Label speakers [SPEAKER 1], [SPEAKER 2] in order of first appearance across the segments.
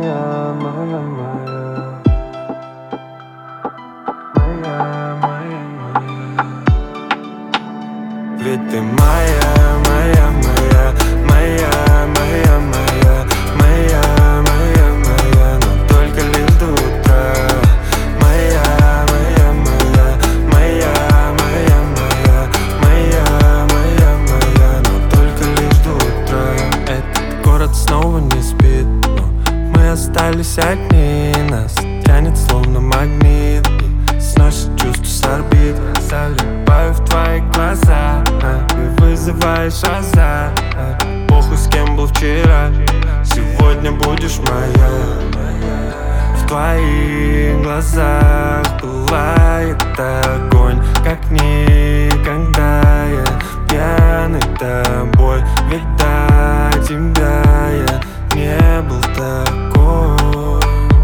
[SPEAKER 1] моя, моя, моя, моя, моя, моя. Ведь ты моя, моя, моя, моя, моя, моя, моя, моя, моя, но только лишь до утра. Моя, моя, моя, моя, моя, моя, моя, моя, моя, но только лишь до утра. Этот город снова не спит, но мы остались одни. Нас тянет словно магнит и сносит чувства с орбит. Залипаю в твои глаза и вызываешь азарт. Похуй, с кем был вчера, сегодня будешь моя. В твоих глазах пылает огонь, как никогда. Я пьяный тобой, ведь до тебя я не был такой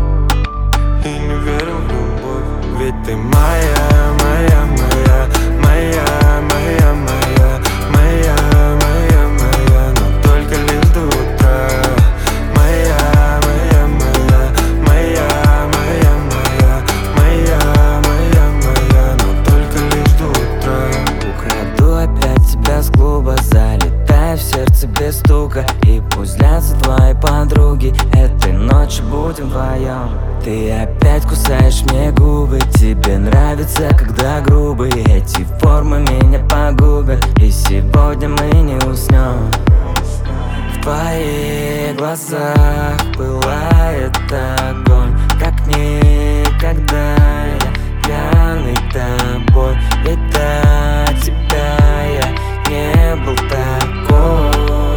[SPEAKER 1] и не верил в любовь. Ведь ты моя, моя, моя, моя, моя, моя, моя, моя, моя, но только лишь до утра. Моя, моя, моя, моя, моя, моя, моя, моя, моя, но только лишь до утра.
[SPEAKER 2] Украду опять тебя с клуба, залетая в сердце без стука. И пусть злятся твои подруги, этой ночью будем вдвоем. Ты опять кусаешь мне губы, тебе нравится, когда грубые. Эти формы меня погубят, и сегодня мы не уснем. В твоих глазах пылает огонь, как никогда. Я пьяный тобой, ведь до тебя я не был такой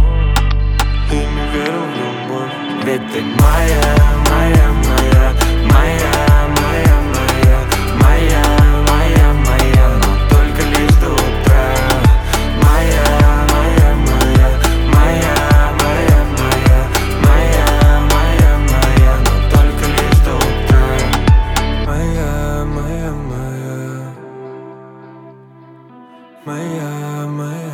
[SPEAKER 1] И не верил в любовь.
[SPEAKER 2] Ведь ты моя, моя, моя, моя, моя, моя, моя, моя, моя, но только лишь до утра. Моя, моя, моя, моя, моя, моя, моя, моя, моя, но только лишь до утра.
[SPEAKER 1] Моя, моя, моя, моя, моя.